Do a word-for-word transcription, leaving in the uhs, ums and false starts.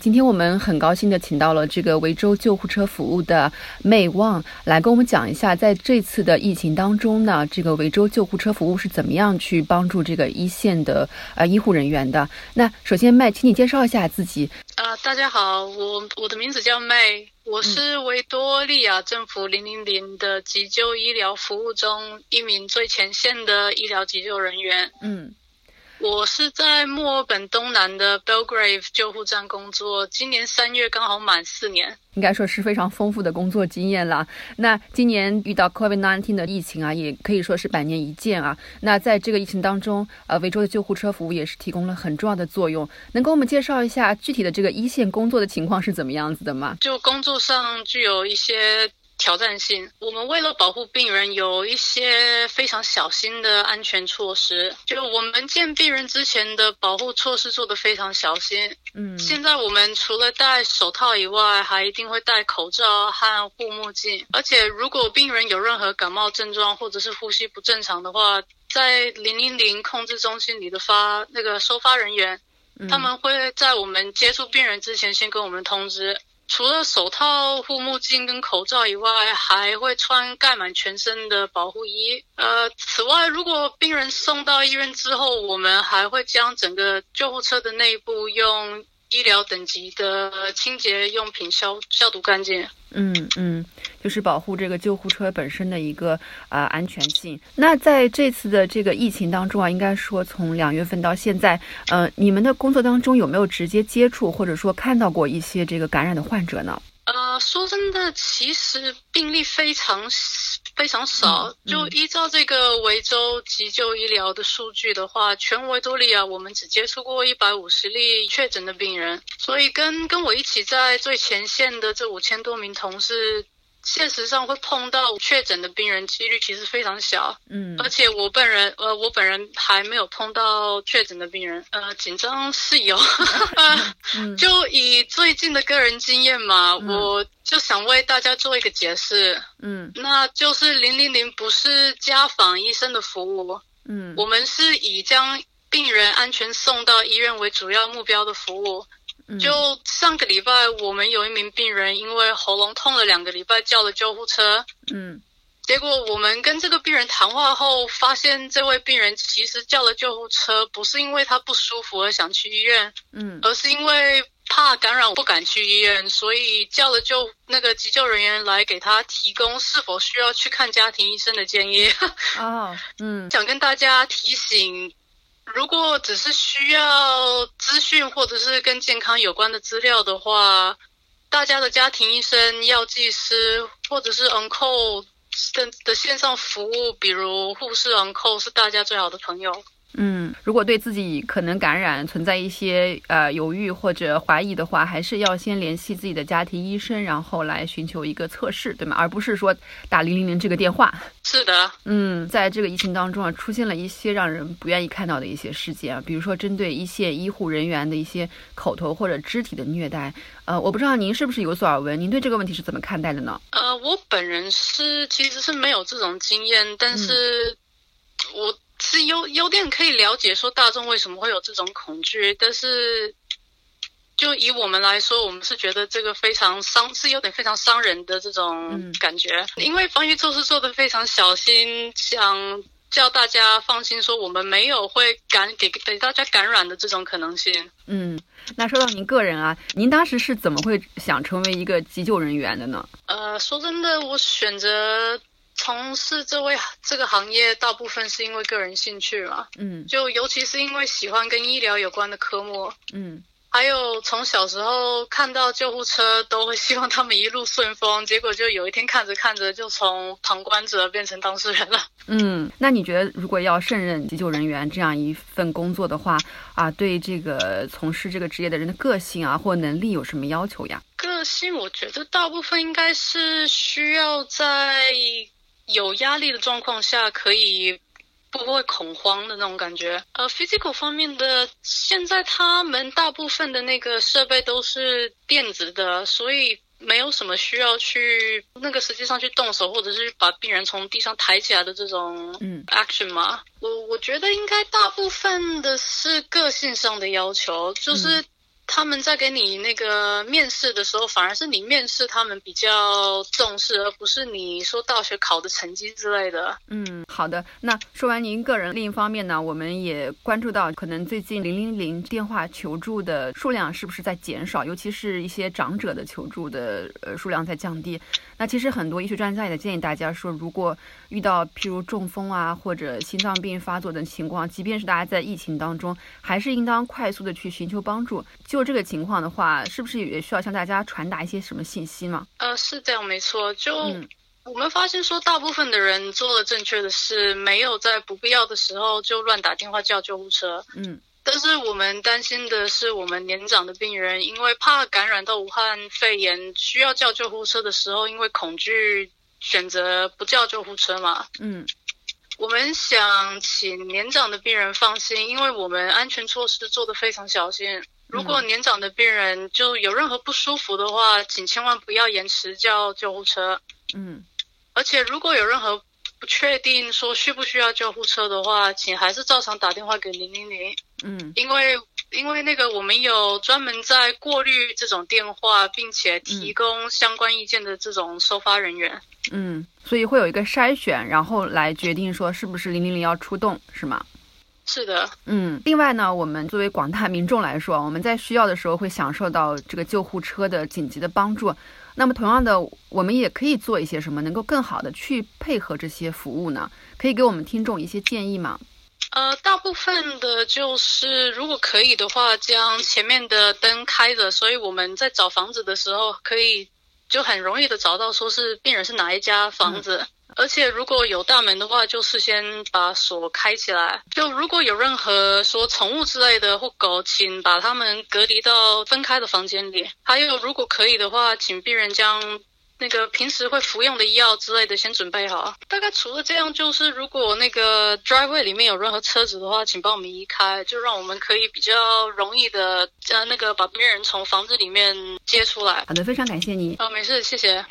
今天我们很高兴的请到了这个维州救护车服务的May Wang来跟我们讲一下，在这次的疫情当中呢，这个维州救护车服务是怎么样去帮助这个一线的呃医护人员的。那首先May，请你介绍一下自己。 呃，大家好，我我的名字叫May，我是维多利亚政府零零零的急救医疗服务中一名最前线的医疗急救人员。 嗯。 我是在墨尔本东南的 Belgrave 救护站工作，今年三月刚好满四年， 应该说是非常丰富的工作经验了。那今年遇到 COVID 十九 的疫情啊，也可以说是百年一见啊。那在这个疫情当中，呃，维州的救护车服务也是提供了很重要的作用。能给我们介绍一下具体的这个一线工作的情况是怎么样子的吗？ 就工作上具有一些挑战性，我们为了保护病人有一些非常小心的安全措施，就我们见病人之前的保护措施做得非常小心。嗯，现在我们除了戴手套以外，还一定会戴口罩和护目镜，而且如果病人有任何感冒症状或者是呼吸不正常的话，在零零零控制中心里的发那个收发人员，嗯，他们会在我们接触病人之前先跟我们通知。除了手套、护目镜跟口罩以外，还会穿盖满全身的保护衣。呃，此外，如果病人送到医院之后，我们还会将整个救护车的内部用医疗等级的清洁用品消消毒干净。 嗯嗯，就是保护这个救护车本身的一个呃安全性。那在这次的这个疫情当中啊，应该说从两月份到现在，呃，你们的工作当中有没有直接接触或者说看到过一些这个感染的患者呢？ 呃，说真的，其实病例非常非常少。嗯嗯、就依照这个维州急救医疗的数据的话，全维多利亚我们只接触过一百五十例确诊的病人，所以跟跟我一起在最前线的这五千多名同事，现实上会碰到确诊的病人几率其实非常小。嗯，而且我本人呃我本人还没有碰到确诊的病人。呃紧张是有嗯、就以最近的个人经验嘛、嗯、我就想为大家做一个解释。嗯，那就是零零零不是家访医生的服务。嗯，我们是以将病人安全送到医院为主要目标的服务。就上个礼拜，我们有一名病人因为喉咙痛了两个礼拜，叫了救护车。嗯，结果我们跟这个病人谈话后，发现这位病人其实叫了救护车，不是因为他不舒服而想去医院，嗯，而是因为怕感染不敢去医院，所以叫了救那个急救人员来给他提供是否需要去看家庭医生的建议。哦，嗯，想跟大家提醒。如果只是需要资讯或者是跟健康有关的资料的话，大家的家庭医生、药剂师或者是 on-call 的, 的线上服务，比如护士 on-call 是大家最好的朋友。 嗯，如果对自己可能感染存在一些呃犹豫或者怀疑的话，还是要先联系自己的家庭医生，然后来寻求一个测试，对吗？而不是说打零零零这个电话。 是的。嗯， 在这个疫情当中啊，出现了一些让人不愿意看到的一些事件啊，比如说针对一线医护人员的一些口头或者肢体的虐待。呃，我不知道您是不是有所耳闻，您对这个问题是怎么看待的呢？ 呃，我本人是其实是没有这种经验，但是我是有有点可以了解说大众为什么会有这种恐惧，但是就以我们来说，我们是觉得这个非常伤，是有点非常伤人的这种感觉。嗯、因为防疫措施做得非常小心，想叫大家放心说我们没有会感给给大家感染的这种可能性。 嗯，那说到您个人啊，您当时是怎么会想成为一个急救人员的呢？ 呃，说真的，我选择从事这位这个行业大部分是因为个人兴趣嘛，嗯，就尤其是因为喜欢跟医疗有关的科目，嗯，还有从小时候看到救护车都会希望他们一路顺风，结果就有一天看着看着就从旁观者变成当事人了。 嗯，那你觉得如果要胜任急救人员这样一份工作的话啊，对这个从事这个职业的人的个性啊或能力有什么要求呀？ 个性我觉得大部分应该是需要在有压力的状况下可以不会恐慌的那种感觉。呃 physical 方面的，现在他们大部分的那个设备都是电子的，所以没有什么需要去那个实际上去动手或者是把病人从地上抬起来的这种 action 嘛。嗯、我我觉得应该大部分的是个性上的要求，就是他们在给你那个面试的时候，反而是你面试他们比较重视，而不是你说大学考的成绩之类的。 嗯，好的。那说完您个人，另一方面呢，我们也关注到，可能最近零零零电话求助的数量是不是在减少，尤其是一些长者的求助的呃数量在降低。那其实很多医学专家也建议大家说，如果遇到譬如中风啊或者心脏病发作的情况，即便是大家在疫情当中，还是应当快速的去寻求帮助。就这个情况的话，是不是也需要向大家传达一些什么信息吗？ 呃，是这样，没错。就、 嗯、 我们发现说，大部分的人做了正确的事，没有在不必要的时候就乱打电话叫救护车。 嗯。 但是我们担心的是，我们年长的病人，因为怕感染到武汉肺炎，需要叫救护车的时候，因为恐惧，选择不叫救护车嘛。 嗯。 我们想请年长的病人放心，因为我们安全措施做得非常小心。如果年长的病人就有任何不舒服的话，请千万不要延迟叫救护车。 嗯。 而且如果有任何不确定说需不需要救护车的话，请还是照常打电话给零零零。 嗯。 因为因为那个我们有专门在过滤这种电话，并且提供相关意见的这种收发人员。 嗯，所以会有一个筛选，然后来决定说是不是零零零要出动，是吗？ 是的。 嗯，另外呢，我们作为广大民众来说，我们在需要的时候会享受到这个救护车的紧急的帮助。那么同样的，我们也可以做一些什么，能够更好的去配合这些服务呢？可以给我们听众一些建议吗？ 呃，大部分的就是如果可以的话，将前面的灯开着，所以我们在找房子的时候可以就很容易的找到说是病人是哪一家房子。嗯，而且如果有大门的话，就事先把锁开起来。就如果有任何说宠物之类的或狗，请把它们隔离到分开的房间里。还有如果可以的话，请病人将那个平时会服用的药之类的先准备好。大概除了这样，就是如果那个 driveway 里面有任何车子的话，请帮我们移开，就让我们可以比较容易的呃那个把病人从房子里面接出来。 好的，非常感谢你。 哦，没事，谢谢。